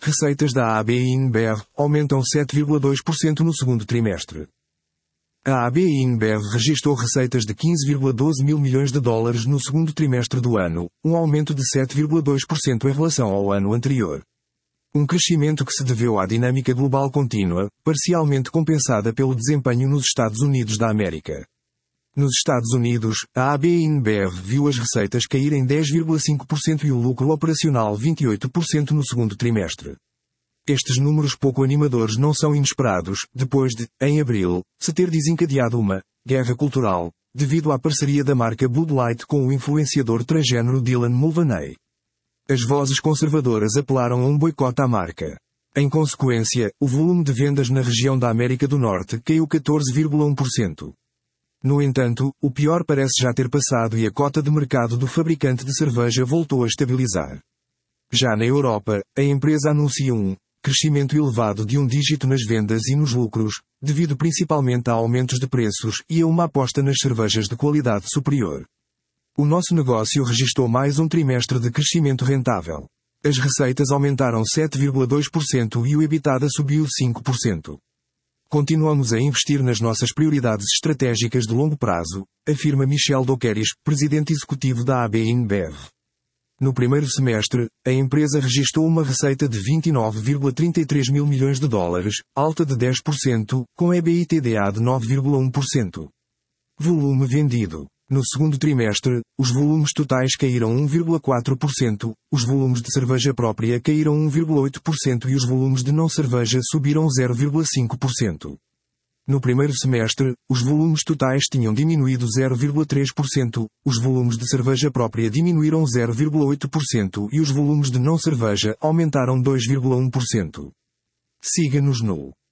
Receitas da AB InBev aumentam 7,2% no segundo trimestre. A AB InBev registrou receitas de 15,12 mil milhões de dólares no segundo trimestre do ano, um aumento de 7,2% em relação ao ano anterior. Um crescimento que se deveu à dinâmica global contínua, parcialmente compensada pelo desempenho nos Estados Unidos da América. Nos Estados Unidos, a AB InBev viu as receitas caírem 10,5% e o lucro operacional 28% no segundo trimestre. Estes números pouco animadores não são inesperados, depois de, em abril, se ter desencadeado uma guerra cultural, devido à parceria da marca Bud Light com o influenciador transgênero Dylan Mulvaney. As vozes conservadoras apelaram a um boicote à marca. Em consequência, o volume de vendas na região da América do Norte caiu 14,1%. No entanto, o pior parece já ter passado e a cota de mercado do fabricante de cerveja voltou a estabilizar. Já na Europa, a empresa anuncia um crescimento elevado de um dígito nas vendas e nos lucros, devido principalmente a aumentos de preços e a uma aposta nas cervejas de qualidade superior. O nosso negócio registrou mais um trimestre de crescimento rentável. As receitas aumentaram 7,2% e o EBITDA subiu 5%. Continuamos a investir nas nossas prioridades estratégicas de longo prazo, afirma Michel Doukeris, presidente executivo da AB InBev. No primeiro semestre, a empresa registrou uma receita de 29,33 mil milhões de dólares, alta de 10%, com EBITDA de 9,1%. Volume vendido. No segundo trimestre, os volumes totais caíram 1,4%, os volumes de cerveja própria caíram 1,8% e os volumes de não cerveja subiram 0,5%. No primeiro semestre, os volumes totais tinham diminuído 0,3%, os volumes de cerveja própria diminuíram 0,8% e os volumes de não cerveja aumentaram 2,1%. Siga-nos no